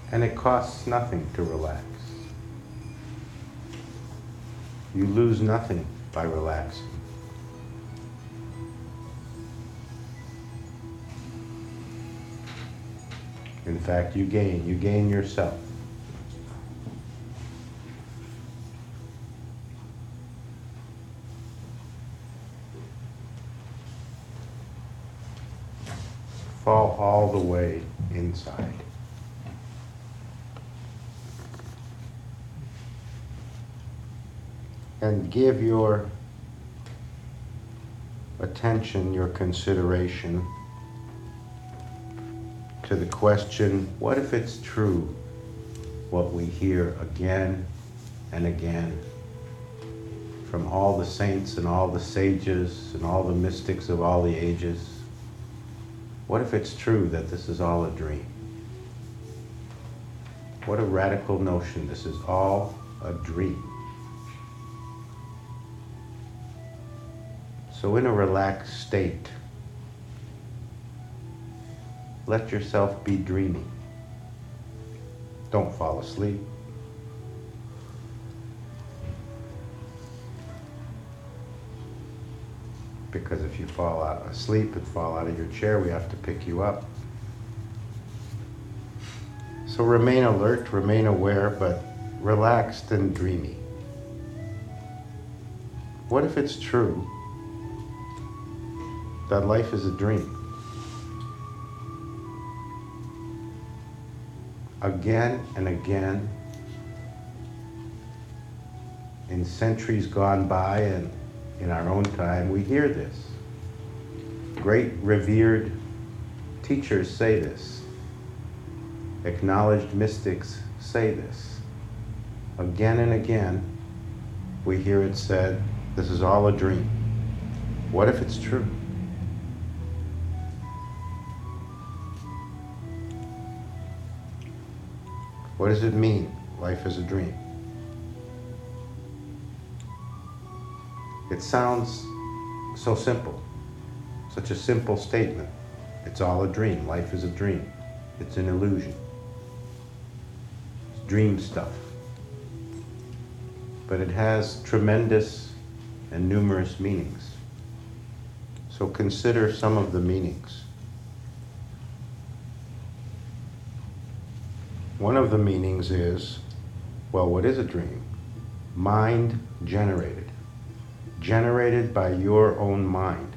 And it costs nothing to relax. You lose nothing by relaxing. In fact, you gain yourself. Fall all the way inside. And give your attention, your consideration to the question, what if it's true what we hear again and again from all the saints and all the sages and all the mystics of all the ages? What if it's true that this is all a dream? What a radical notion. This is all a dream. So in a relaxed state, let yourself be dreaming. Don't fall asleep. Because if you fall out asleep and fall out of your chair, we have to pick you up. So remain alert, remain aware, but relaxed and dreamy. What if it's true that life is a dream? Again and again, in centuries gone by and in our own time, we hear this. Great revered teachers say this. Acknowledged mystics say this. Again and again, we hear it said, this is all a dream. What if it's true? What does it mean, life is a dream? It sounds so simple, such a simple statement. It's all a dream, life is a dream. It's an illusion. It's dream stuff. But it has tremendous and numerous meanings. So consider some of the meanings. One of the meanings is, well, what is a dream? Mind generated. Generated by your own mind.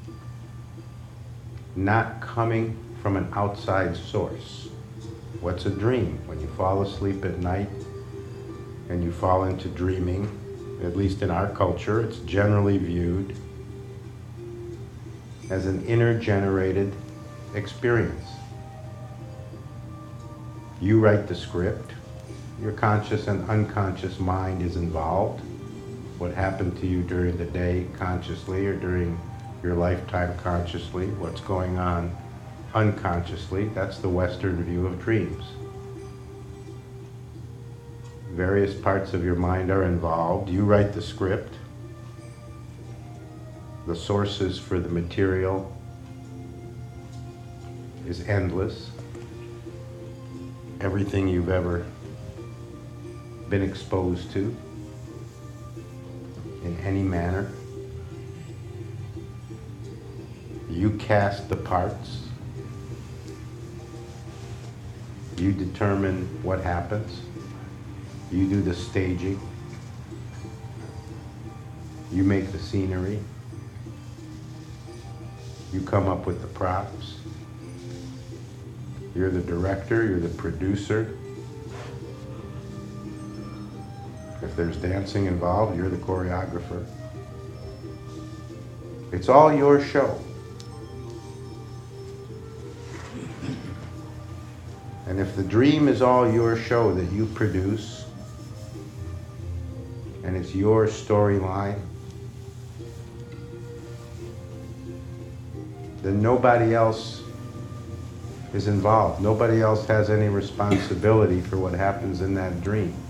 Not coming from an outside source. What's a dream? When you fall asleep at night and you fall into dreaming, at least in our culture, it's generally viewed as an inner generated experience. You write the script. Your conscious and unconscious mind is involved. What happened to you during the day consciously or during your lifetime consciously, what's going on unconsciously, that's the Western view of dreams. Various parts of your mind are involved. You write the script. The sources for the material is endless. Everything you've ever been exposed to in any manner. You cast the parts. You determine what happens. You do the staging. You make the scenery. You come up with the props. You're the director, you're the producer. If there's dancing involved, you're the choreographer. It's all your show. And if the dream is all your show that you produce, and it's your storyline, then nobody else is involved. Nobody else has any responsibility for what happens in that dream.